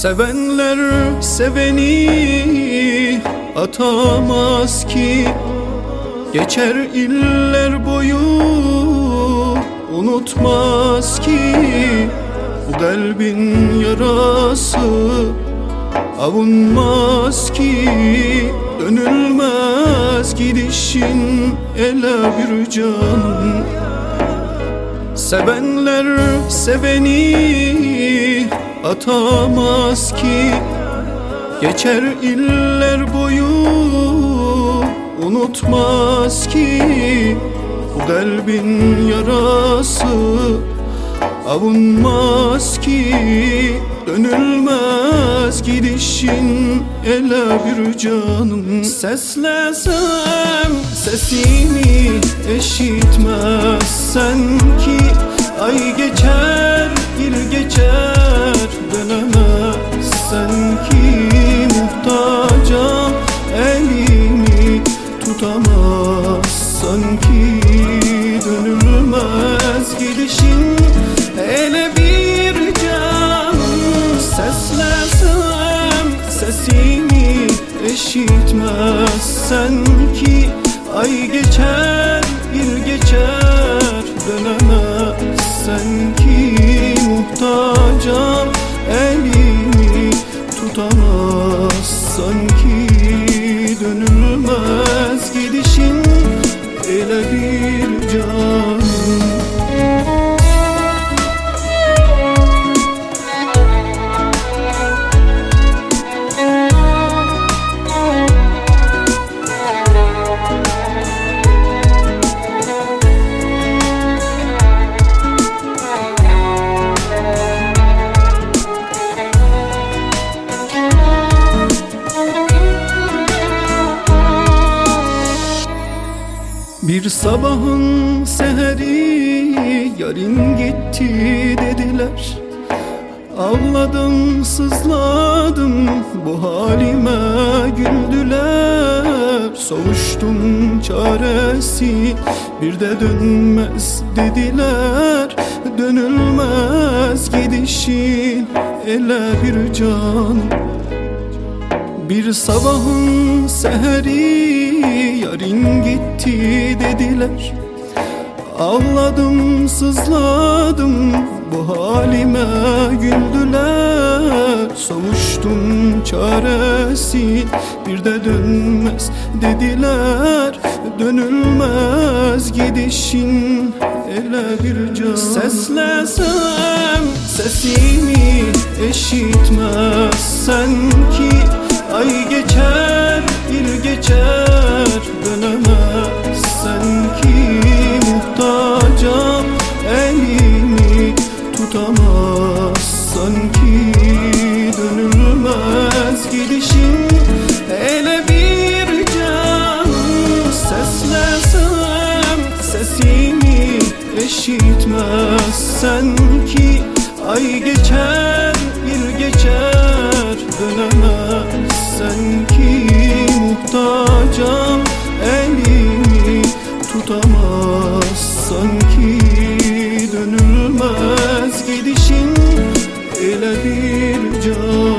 Sevenler seveni atamaz ki, geçer iller boyu unutmaz ki. Bu kalbin yarası avunmaz ki, dönülmez gidişin ele bir canım. Sevenler seveni atamaz ki, geçer iller boyu unutmaz ki. Bu kalbin yarası avunmaz ki, dönülmez gidişin ele bir canım. Seslesem sesini eşitmezsen ki, ay geçer yıl geçer dönemezsen ki. Muhtacam elini tutamazsan ki, dönülmez gidişin ele bir canım. Seslesem sesini eşitmezsen ki, ay geçer yıl geçer dönemezsen ki. Muhtacam elini tutamazsan ki, dönülmez gidişin ele bir canım. Bir sabahın seheri yarın gitti dediler. Ağladım sızladım bu halime güldüler. Savuştum çaresi bir de dönmez dediler. Dönülmez gidişin ele bir canım. Bir sabahın seheri yarın gitti dediler. Ağladım sızladım bu halime güldüler. Savuştum çaresi bir de dönmez dediler. Dönülmez gidişin ele bir can. Seslesem sesini eşitmezsen ki, ay geçer yıl geçer dönemezsen ki. Muhtacam elini tutamazsan ki, dönülmez gidişin ele bir canım. Seslesem sesini eşitmezsen ki, ay geçer yıl geçer dönemezsen ki. Muhtacam elini tutamazsan ki, dönülmez gidişin ele bir can.